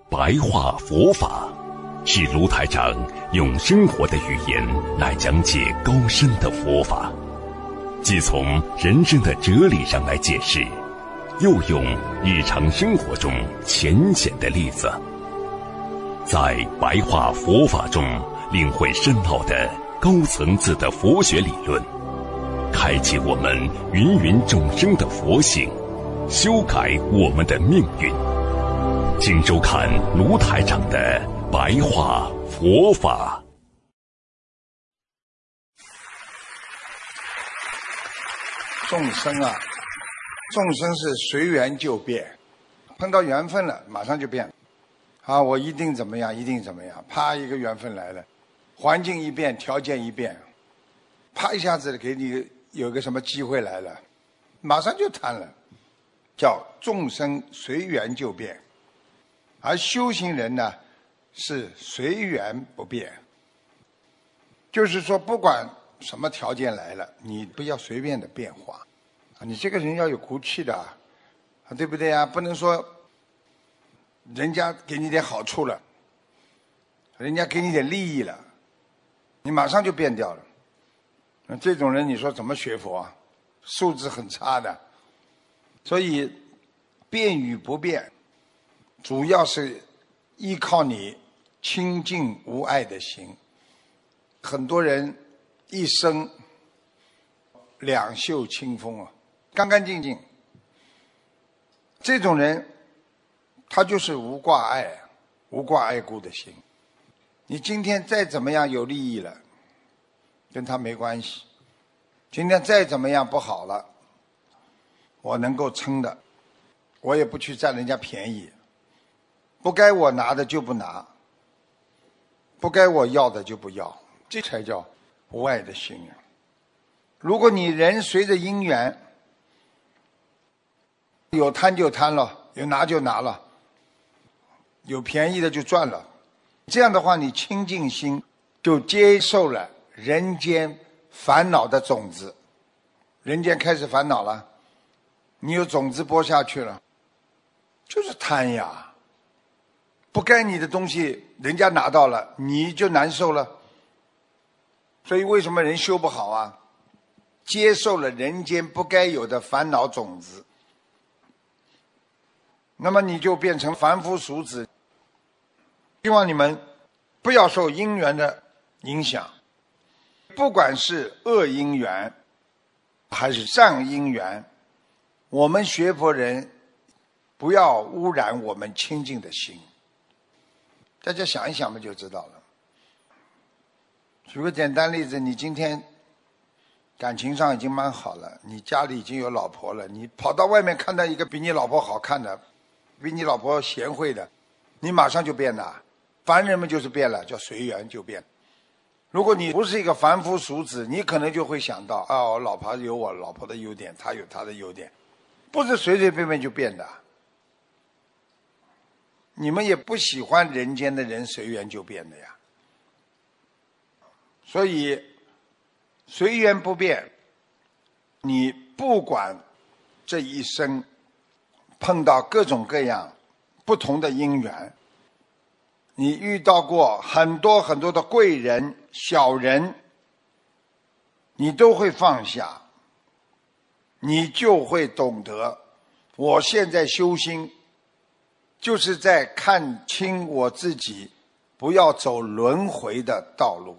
白话佛法，是卢台长用生活的语言来讲解高深的佛法，既从人生的哲理上来解释，又用日常生活中浅显的例子，在白话佛法中领会深奥的高层次的佛学理论，开启我们芸芸众生的佛性，修改我们的命运。请收看卢台长的白话佛法。 众生啊，众生是随缘就变，碰到缘分了马上就变。啊，我一定怎么样，一定怎么样，啪一个缘分来了，环境一变，条件一变，啪一下子给你有个什么机会来了，马上就贪了，叫众生随缘就变。而修行人呢，是随缘不变，就是说不管什么条件来了，你不要随便的变化，你这个人要有骨气的，对不对啊？不能说人家给你点好处了，人家给你点利益了，你马上就变掉了。那这种人你说怎么学佛啊？素质很差的。所以变与不变，主要是依靠你清净无碍的心。很多人一生两袖清风啊，干干净净，这种人他就是无挂碍，无挂碍故的心。你今天再怎么样有利益了，跟他没关系。今天再怎么样不好了，我能够撑的，我也不去占人家便宜，不该我拿的就不拿，不该我要的就不要，这才叫无碍的心啊。如果你人随着因缘，有贪就贪了，有拿就拿了，有便宜的就赚了，这样的话你清净心就接受了人间烦恼的种子，人间开始烦恼了，你有种子播下去了，就是贪呀，不该你的东西人家拿到了，你就难受了。所以为什么人修不好啊？接受了人间不该有的烦恼种子，那么你就变成凡夫俗子。希望你们不要受因缘的影响，不管是恶因缘还是善因缘，我们学佛人不要污染我们清净的心。大家想一想嘛就知道了。举个简单例子，你今天感情上已经蛮好了，你家里已经有老婆了，你跑到外面看到一个比你老婆好看的，比你老婆贤惠的，你马上就变了。凡人们就是变了，叫随缘就变。如果你不是一个凡夫俗子，你可能就会想到我老婆有我老婆的优点，她有她的优点，不是随随便便就变的。你们也不喜欢人间的人随缘就变的呀。所以随缘不变，你不管这一生碰到各种各样不同的因缘，你遇到过很多很多的贵人小人，你都会放下，你就会懂得，我现在修心就是在看清我自己，不要走轮回的道路，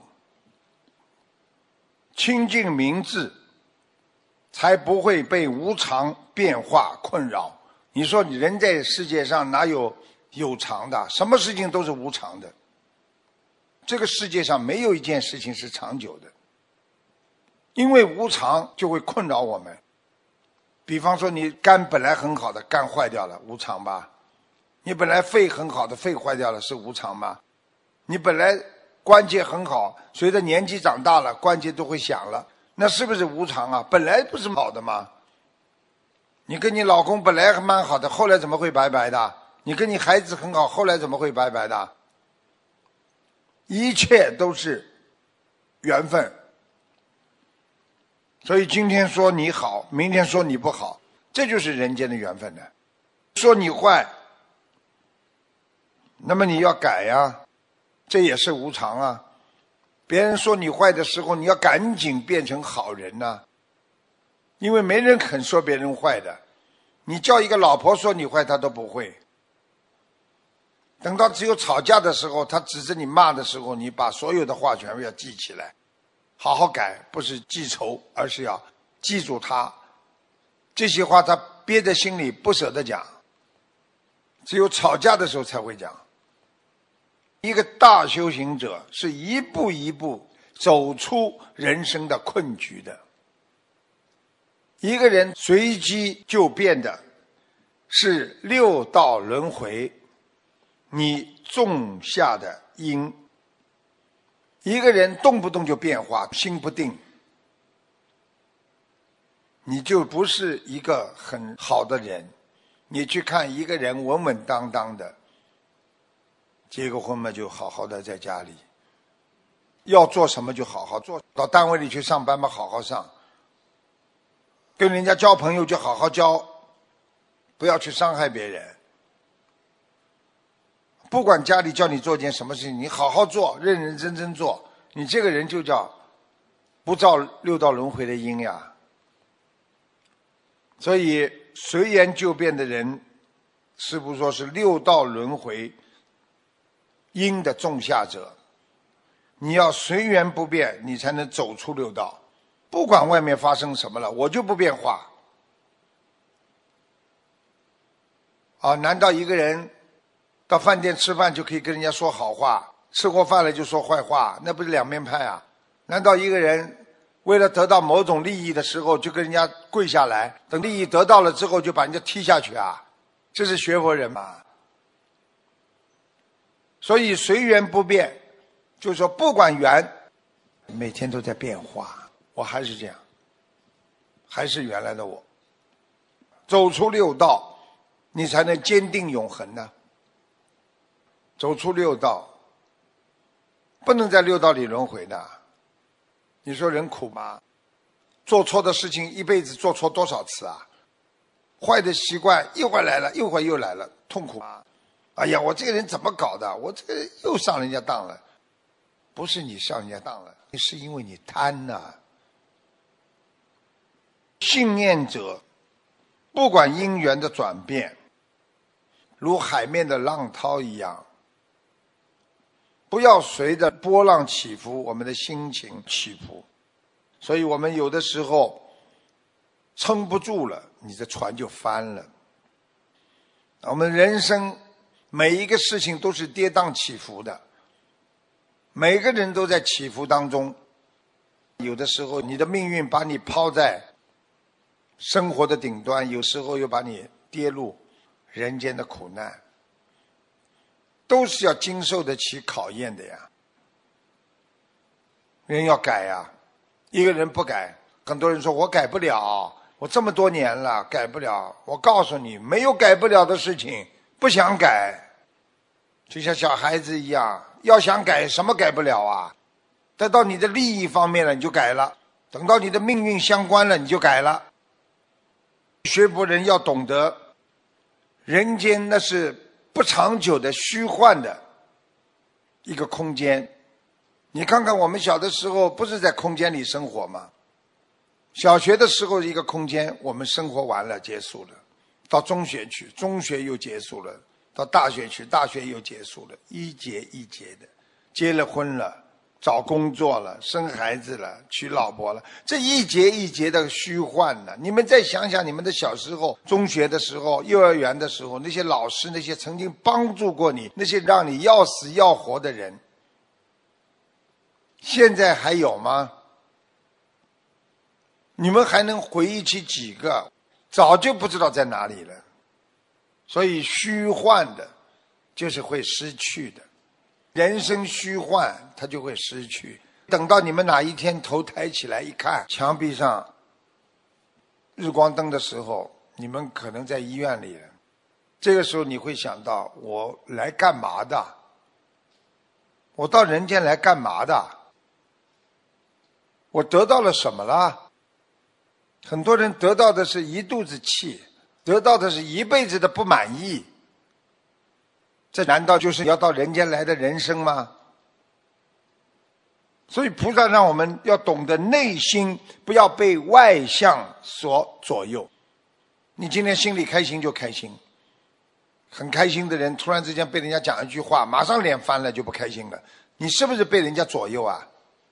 清净明智，才不会被无常变化困扰。你说你人在世界上哪有常的？什么事情都是无常的。这个世界上没有一件事情是长久的，因为无常就会困扰我们。比方说你肝本来很好的，肝坏掉了，无常吧？你本来肺很好的，肺坏掉了，是无常吧？你本来关节很好，随着年纪长大了，关节都会响了，那是不是无常啊？本来不是好的吗？你跟你老公本来还蛮好的，后来怎么会拜拜的？你跟你孩子很好，后来怎么会拜拜的？一切都是缘分。所以今天说你好，明天说你不好，这就是人间的缘分的。说你坏， 那么你要改呀，这也是无常啊。别人说你坏的时候，你要赶紧变成好人呐，因为没人肯说别人坏的。你叫一个老婆说你坏，她都不会。等到只有吵架的时候，她指着你骂的时候，你把所有的话全部要记起来，好好改，不是记仇，而是要记住她这些话，她憋在心里不舍得讲，只有吵架的时候才会讲。一个大修行者是一步一步走出人生的困局的。一个人随机就变的是六道轮回你种下的因。一个人动不动就变化，心不定，你就不是一个很好的人。你去看一个人稳稳当当的，结个婚嘛，就好好的在家里，要做什么就好好做，到单位里去上班嘛，好好上，跟人家交朋友就好好交，不要去伤害别人。不管家里叫你做件什么事情，你好好做，认认真真做，你这个人就叫不造六道轮回的因呀。所以随缘就变的人，师父说是六道轮回因的种下者。你要随缘不变，你才能走出六道。不管外面发生什么了，我就不变化。难道一个人到饭店吃饭就可以跟人家说好话，吃过饭了就说坏话？那不是两面派啊？难道一个人为了得到某种利益的时候就跟人家跪下来，等利益得到了之后就把人家踢下去啊？这是学佛人吗？所以随缘不变，就是说不管缘，每天都在变化，我还是这样，还是原来的我。走出六道，你才能坚定永恒呢。走出六道，不能在六道里轮回的。你说人苦吗？做错的事情一辈子做错多少次啊？坏的习惯一会儿来了，一会儿又来了，痛苦吗？哎呀，我这个人怎么搞的？我这个人又上人家当了。不是你上人家当了，是因为你贪呐。信念者不管因缘的转变，如海面的浪涛一样，不要随着波浪起伏，我们的心情起伏。所以我们有的时候撑不住了，你的船就翻了。我们人生每一个事情都是跌宕起伏的，每个人都在起伏当中。有的时候你的命运把你抛在生活的顶端，有时候又把你跌入人间的苦难，都是要经受得起考验的呀。人要改呀，一个人不改，很多人说我改不了，我这么多年了改不了。我告诉你，没有改不了的事情，不想改，就像小孩子一样，要想改什么改不了啊？等到你的利益方面了你就改了，等到你的命运相关了你就改了。学佛人要懂得，人间那是不长久的虚幻的一个空间。你看看我们小的时候不是在空间里生活吗？小学的时候一个空间，我们生活完了结束了，到中学去，中学又结束了，到大学去，大学又结束了，一节一节的，结了婚了，找工作了，生孩子了，娶老婆了，这一节一节的虚幻呢。你们再想想你们的小时候，中学的时候，幼儿园的时候，那些老师，那些曾经帮助过你，那些让你要死要活的人，现在还有吗？你们还能回忆起几个？早就不知道在哪里了。所以虚幻的就是会失去的，人生虚幻它就会失去。等到你们哪一天头抬起来一看，墙壁上日光灯的时候，你们可能在医院里了。这个时候你会想到，我来干嘛的？我到人间来干嘛的？我得到了什么了？很多人得到的是一肚子气，得到的是一辈子的不满意。 这难道就是要到人间来的人生吗？所以菩萨让我们要懂得内心，不要被外相所左右。你今天心里开心就开心，很开心的人突然之间被人家讲一句话，马上脸翻了就不开心了，你是不是被人家左右啊？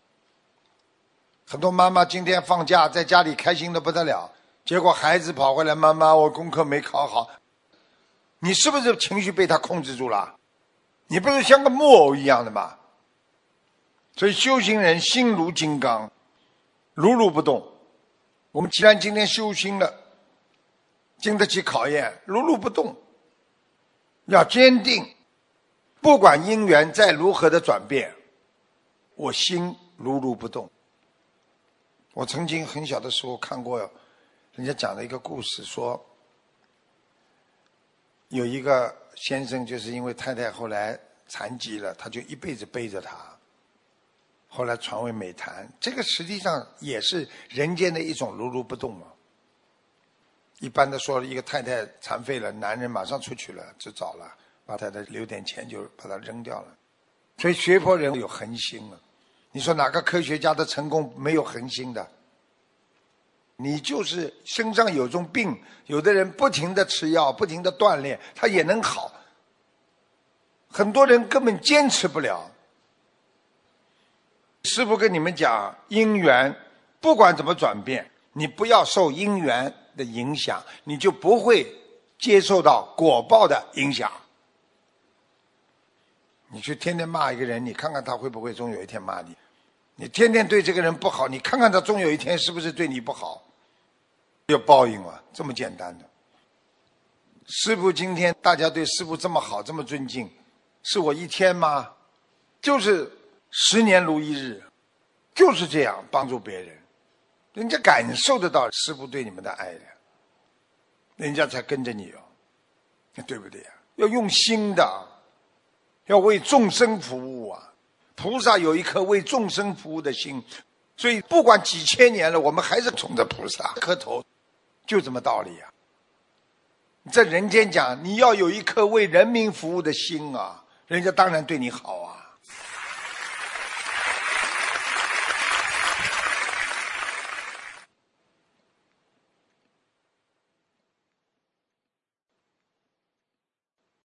很多妈妈今天放假在家里开心的不得了，结果孩子跑回来，妈妈我功课没考好，你是不是情绪被他控制住了？你不是像个木偶一样的吗？所以修行人心如金刚，如如不动。我们既然今天修心了，经得起考验，如如不动，要坚定，不管因缘再如何的转变，我心如如不动。我曾经很小的时候看过人家讲的一个故事，说有一个先生就是因为太太后来残疾了，他就一辈子背着她，后来传为美谈。这个实际上也是人间的一种如如不动嘛。一般的说，一个太太残废了，男人马上出去了，就找了，把太太留点钱就把她扔掉了。所以学佛人有恒心了。你说哪个科学家的成功没有恒心的？你就是身上有种病，有的人不停的吃药，不停的锻炼，他也能好。很多人根本坚持不了。师父跟你们讲，因缘不管怎么转变，你不要受因缘的影响，你就不会接受到果报的影响。你去天天骂一个人，你看看他会不会终有一天骂你？你天天对这个人不好，你看看他终有一天是不是对你不好？有报应啊，这么简单的。师父今天大家对师父这么好，这么尊敬，是我一天吗？就是10年如一日，就是这样帮助别人，人家感受得到师父对你们的爱的，人家才跟着你哦，对不对啊？要用心的，要为众生服务啊！菩萨有一颗为众生服务的心，所以不管几千年了，我们还是冲着菩萨磕头，就这么道理啊！在人间讲，你要有一颗为人民服务的心啊，人家当然对你好啊。